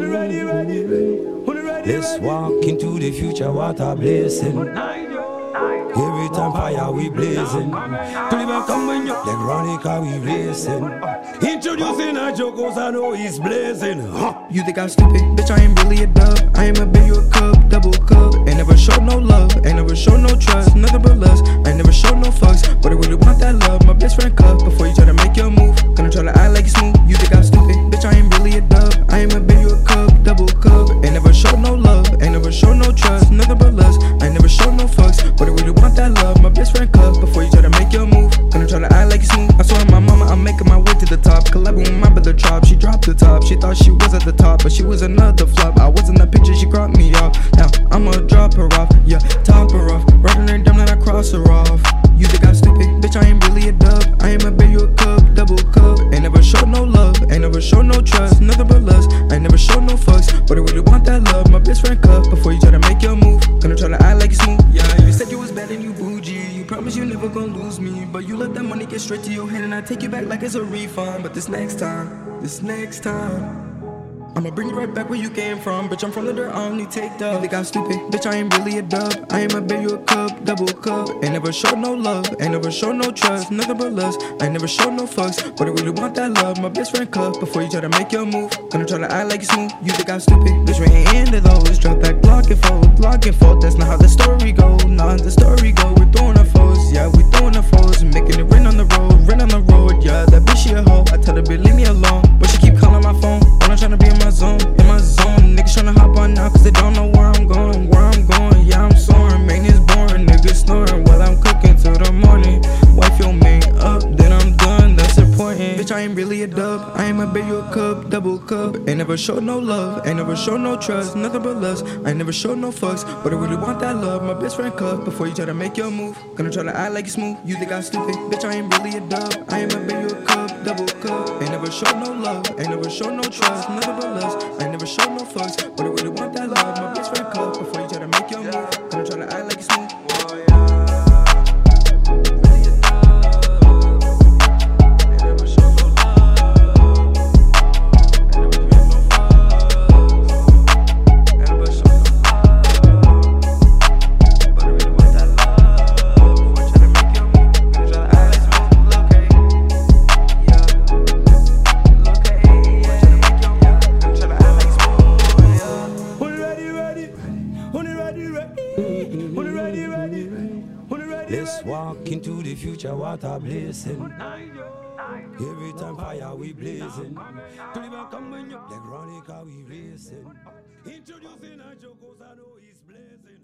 ready, ready, ready. Let's walk into the future, what a blessing. Every time fire we blazing. Clever coming up like Ronica we racing. Introducing a joke cause I know he's blazing. You think I'm stupid? Bitch, I ain't really a dub. I am a big, you a cup, double cup. Ain't never showed no love, ain't never showed no trust. Nothing but lust, I ain't never showed no fucks. But I really want that love, my best friend cup. Before you try to make your move, gonna try to act like it's smooth. You think I'm stupid? Bitch, I ain't really a dub. I am a big, you a cup, double cup. Ain't never showed no love, ain't never showed no trust. Nothing but lust, I ain't never showed no fucks. But I really want that love, my best friend cup. Before you try to make your move, gonna try to act like it's smooth. I saw my mama, I'm making my way to the top. Collabing with my brother Trop, she dropped the top. She thought she was at the top, but she was another flop. I was in that picture, she cropped me off. Now I'ma drop her off, yeah, top her off. Riding her down, then I cross her off. You think I'm stupid? Bitch, I ain't really a dub. I am a big, you a cup, double cup. Ain't never showed no love, ain't never showed no trust. Nothing but lust, I ain't never showed no fucks. But I really want that love, my best friend cup. Before you try to make your move, gonna try to act like it's smooth. Yeah, you said you was bad and you bougie. You promised you never gonna lose me, but you let that money get straight to your head and I take you back like it's a refund. But this next time, I'ma bring you right back where you came from. Bitch, I'm from the dirt, I only take dubs. You think I'm stupid? Bitch, I ain't really a dub. I am a big, you a cup, double cup. Ain't never showed no love, ain't never showed no trust. Nothing but lust, I ain't never showed no fucks. But I really want that love, my best friend cup. Before you try to make your move, gonna try to act like it's smooth. You think I'm stupid? Bitch, we ain't into those. Drop back, block and fold. That's not how the story go, not how the story go. We're throwing our foes, yeah, we throwing our foes. Making it rain on the road, yeah. That bitch, she a hoe. I tell her, bitch, leave me alone. But she keep calling my phone, when I'm tryna be in my zone. Niggas tryna hop on now cause they don't know where I'm going. Yeah, I'm soaring, maintenance boring. Niggas snoring while I'm cooking till the morning. Wife your man up, then I'm done, that's important. Bitch, I ain't really a dub. I am a big, you a cup, double cup. Ain't never showed no love, ain't never showed no trust. Nothing but lust, I ain't never showed no fucks. But I really want that love, my best friend cup. Before you try to make your move, gonna try to act like it's smooth. You think I'm stupid? Bitch, I ain't really a dub. I am a big, you a cup, double cup. Ain't never showed no love, ain't never showed no trust. Nothing but lust, I ain't never showed no fucks. But I really want that love, my best friend cup. Before you try to make your move, gonna try to act like it's smooth. Let's walk into the future, what a blessing. Every time fire we blazing. Clever coming up like Ronica we racing. Introducing a joke cause I know he's blazing.